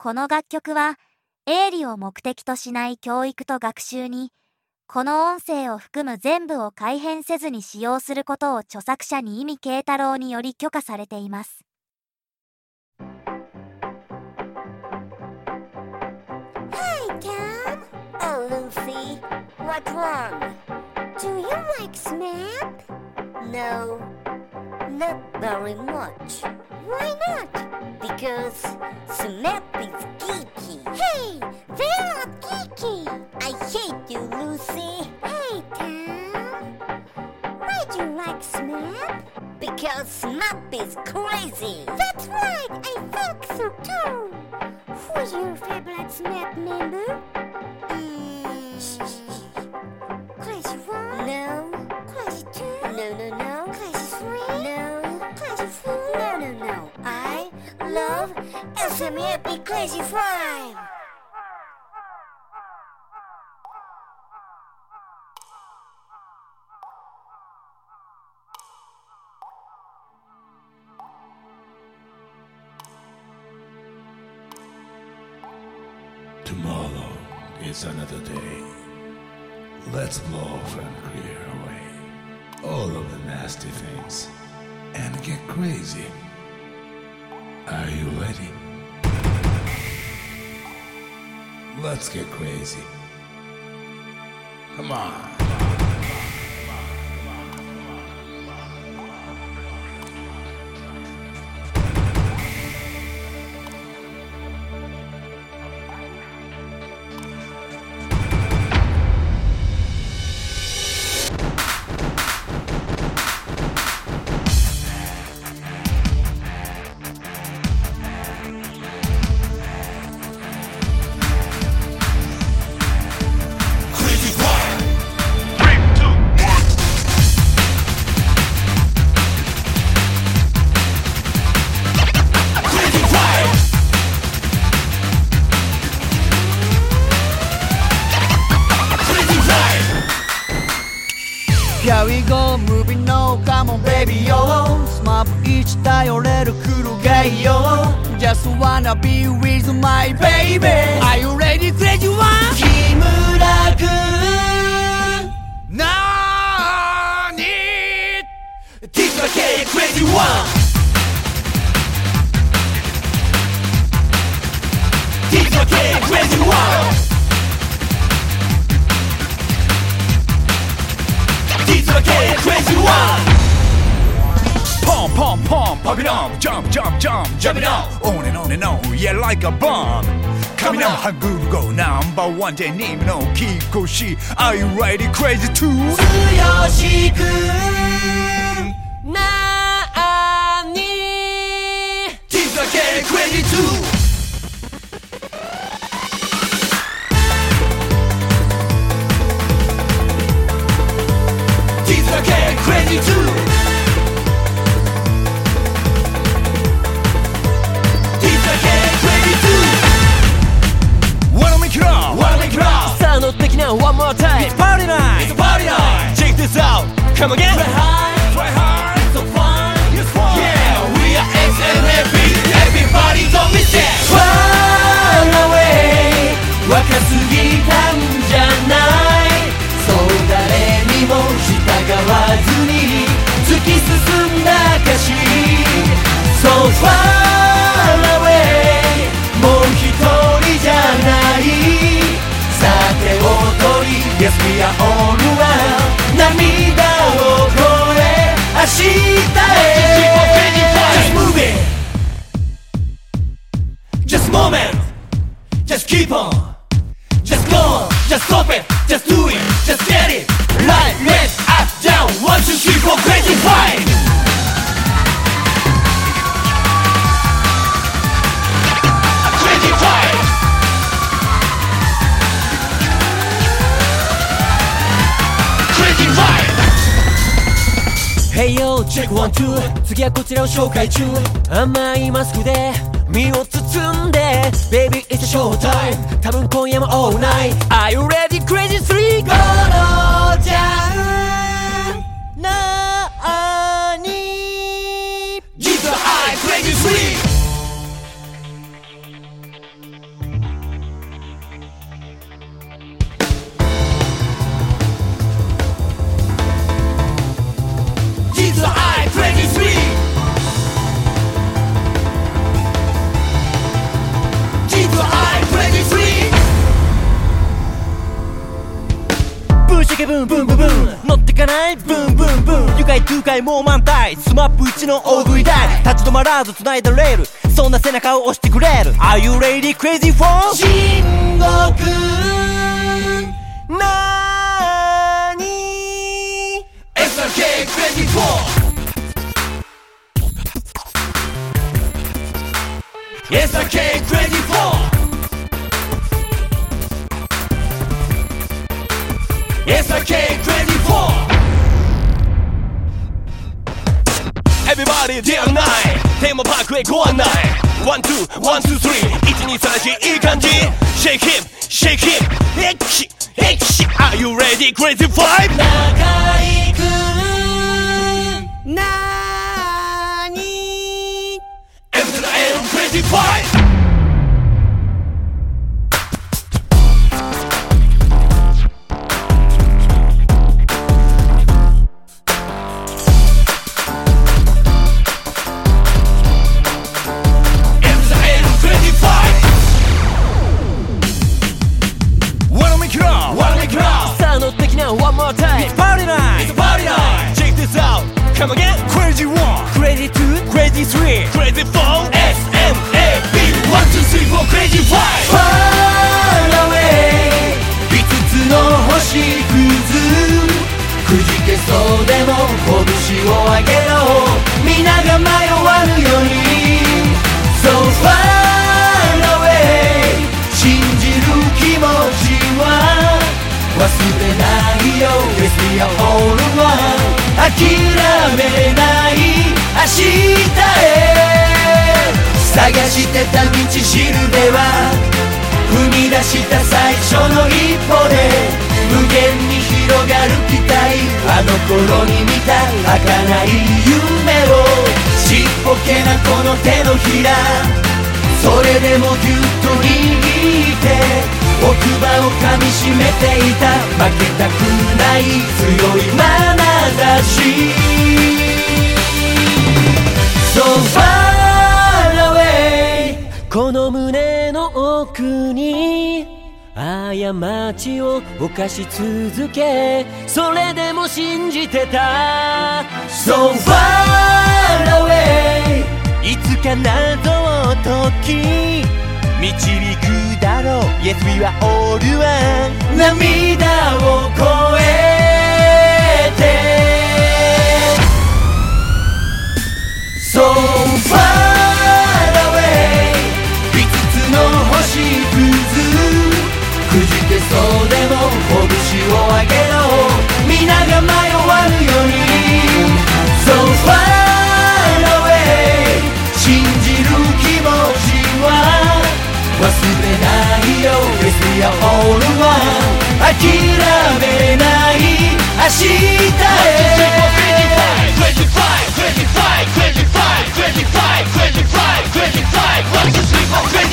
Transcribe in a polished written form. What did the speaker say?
この楽曲は営利を目的としない教育と学習に、この音声を含む全部を改変せずに使用することを著作者に意味慶太郎により許可されています。 Hi, Tom. Oh, Lucy. What's wrong? Do you like SMAP? No, not very much. Why not? Because SMAP is geeky. Hey, they're not geeky. I hate you, Lucy. Hey, Tom. Why do you like SMAP? Because SMAP is crazy. That's right, I think so too. Who's your favorite SMAP member? Crazy 1? No. Crazy 2? No. Crazy 3? No. Crazy 4? No. I love SMAP Crazy 5! Tomorrow is another day. Let's blow and clear away all of the nasty things and get crazy. Are you ready? Let's get crazy. Come on. Here we go, moving on, come on baby yo SMAP 一頼れる黒がいよ Just wanna be with my baby Are you ready, crazy one? 木村くんなーに This is okay, crazy one This is okay, crazy one This is okay, crazy one Pump, pump, pump, pump it on Jump, jump, jump, jump it on On and on, yeah, like a bomb Coming up, how good go Number one でにのキコシ Are you ready, crazy too? 剛くんなーに This is okay, crazy too This is okay, crazy too This is okay, crazy too Wanna make it up? Wanna make it up さあ乗ってきな One more time It's party night! It's a party night Check this out Come again Try high, Try hard! so fun It's fun! Yeah, we are XNFP Everybody don't miss it Far away 若すぎたんじゃないそう誰にも従わずに突き進んだ歌詞 So far away もう一人じゃないさておとり Yes we are all around 涙を越え明日へ Just move it Just moment Just keep on Just go on Just stop it Just do it Just get it Right, left, up, down 1, 2, 3, 4 Crazy fight Crazy fight Crazy fight Hey yo, check 1, 2次はこちらを紹介中甘いマスクで身を包んで Baby it's a show time 多分今夜も all night Are you ready crazy 3 go ゴロちゃんなーに Give the eye, crazy 3! ブンブンブンブン乗ってかないブンブンブン愉快痛快もう満タイスマップ1の大食い台立ち止まらず繋いだレールそんな背中を押してくれる Are you ready crazy for 深刻なーに SRK crazy for SRK crazy for SRK crazy for Everybody day and night テーマパークへご案内 One two one two three 123いい感じ Shake hip shake hip エクシエクシ Are you ready crazy five 仲良くなーに M to the N crazy five One more time It's party night It's a party night Check this out Come again Crazy 1 Crazy 2 Crazy 3 Crazy 4 SMAP 1 2 3 4 Crazy 5 Far away 5つの星屑くじけそうでも拳を上げろ皆が迷わぬように So far away 信じる気持ちは忘れないよ Yes we are all one 諦めない明日へ探してた道しるべは踏み出した最初の一歩で無限に広がる期待あの頃に見た儚い夢をちっぽけなこの手のひらそれでもぎゅっと握って奥歯を噛みしめていた負けたくない強い眼差し So far away この胸の奥に過ちを犯し続けそれでも信じてた So far away いつか謎を解き導くだろう Yes we are all one 涙を越えて So far away 5つの星屑くじけそうでも拳を上げろ皆が迷わぬように So far away 信じる気持ちは忘れないよ Yes we are all one 諦めない明日へ Crazy five, crazy five, crazy five, crazy five, crazy five, crazy five, 1 2 3 4 crazy